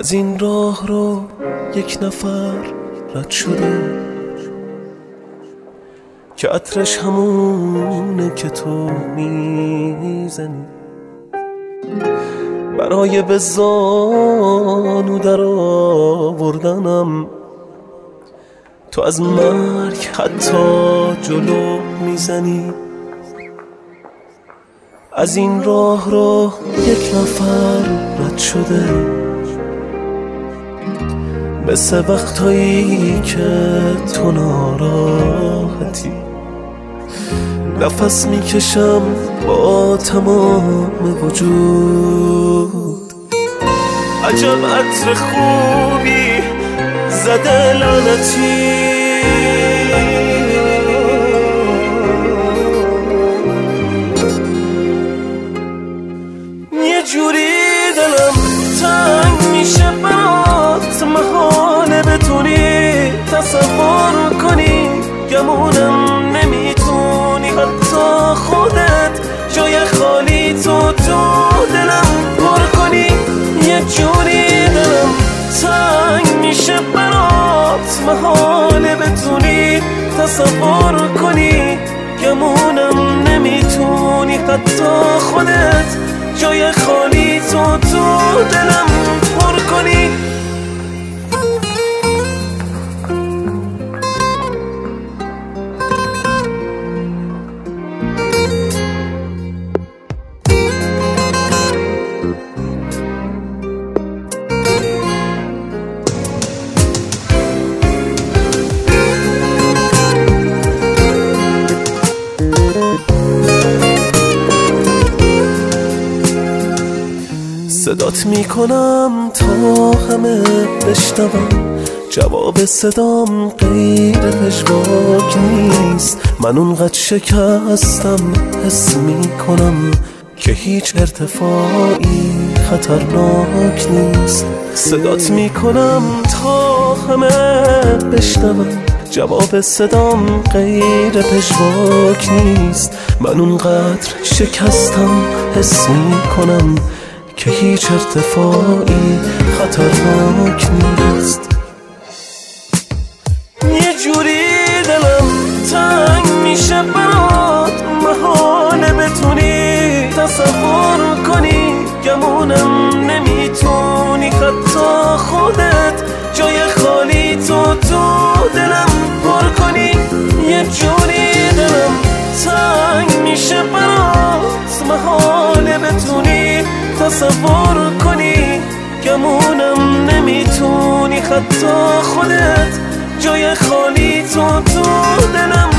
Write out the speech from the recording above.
از این راه رو یک نفر رد شده که عطرش همونه که تو میزنی، برای به زانو در آوردنم تو از مرگ حتی جلو میزنی. از این راه رو یک نفر رد شده، مثل وقتایی که تو ناراحتی، نفس میکشم با تمام وجود. عجب عطر خوبی زده لعنتی، یه جوری دلم تنگ میشه برات، محاله بتونی تصور کنی، گمونم نمیتونی حتی خودت جای خالی تو دلم پر کنی. یه جوری دلم تنگ میشه برات، محاله بتونی تصور کنی، گمونم نمیتونی حتی خودت جای خالی تو دلم پر کنی. صدات میکنم تا همه بشنوم، جواب صدام غیر پژواک نیست. من اونقدر شکستم حس میکنم که هیچ ارتفاعی خطرناک نیست. صدات میکنم تا همه بشنوم، جواب صدام غیر پژواک نیست. من اونقدر شکستم حس میکنم که هیچ ارتفاعی خطرناک نیست. یه جوری دلم تنگ میشه برات، محاله بتونی تصور کنی، گمونم نمیتونی حتی خودت جای خالی تو دلم پر کنی. یه جوری دلم تنگ میشه برات، محاله بتونی تصور کنی، گمونم نمیتونی حتی خودت جای خالی تو دلم